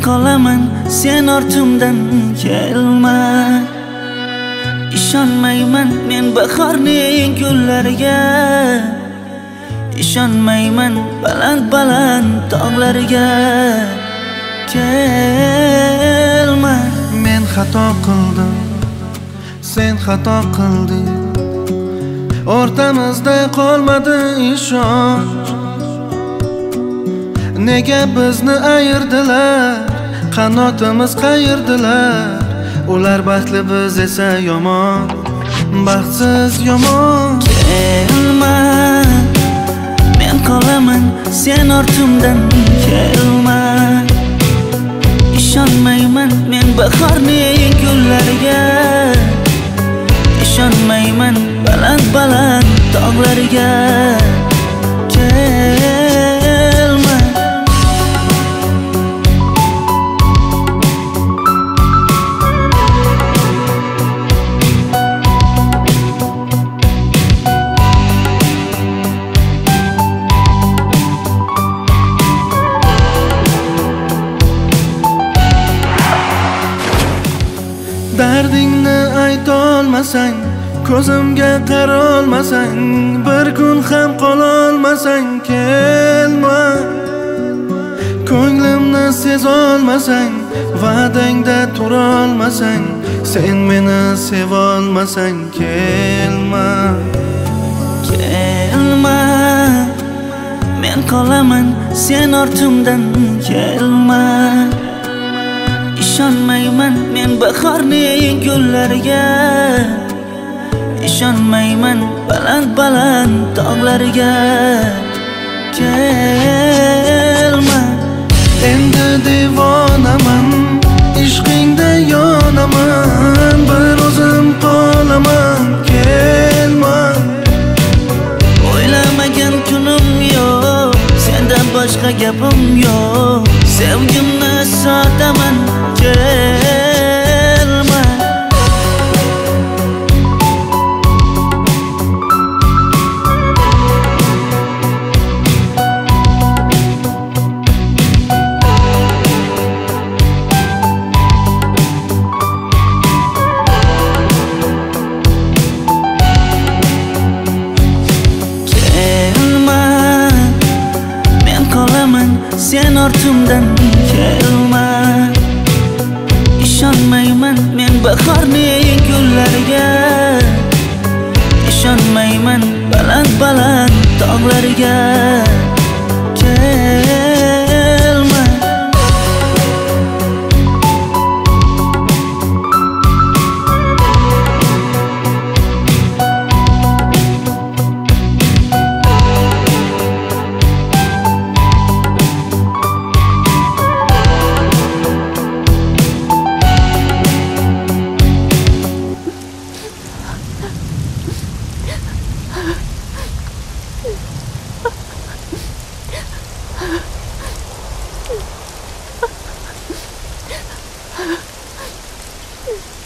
qolaman sen ortimdan kelma. İshonmayman men bahorning gullariga, ishonmayman baland tog'lariga. Kelma. Men xato qildim, sen xato qilding. O'rtamizda qolmadi ishonch. Nega bizni ayirdilar, qanotimiz qayirdilar. Ular baxtli, biz esa yomon, baxtsiz yomon. Kelma, men qolaman sen ortimdan kelma. İshonmayman men bahorning gullariga, ishonmayman baland tog'lariga. Kelma. Dardingni aytolmasang, ko'zimga qarolmasang, bir kun ham qololmasang, kelma. Ko'nglimni sezolmasang, va'dangda turolmasang, sen meni sevolmasang, kelma. Kelma, men qolaman sen ortimdan kelma. İshonmayman men bahorning gullariga, ishonmayman baland tog'lariga. Kelma. Endi devonaman, ishqingda yonaman, bir o'zim qolaman, kelma. O'ylamagan kunim yo'q, sendan boshqa gapim yo'q. Sevgimni sotaman, kelma. Kelma, men qolaman sen ortimdan kelma. İshonmayman men bahorning gullariga, ishonmayman baland tog'lariga. Kelma. Ha ha ha.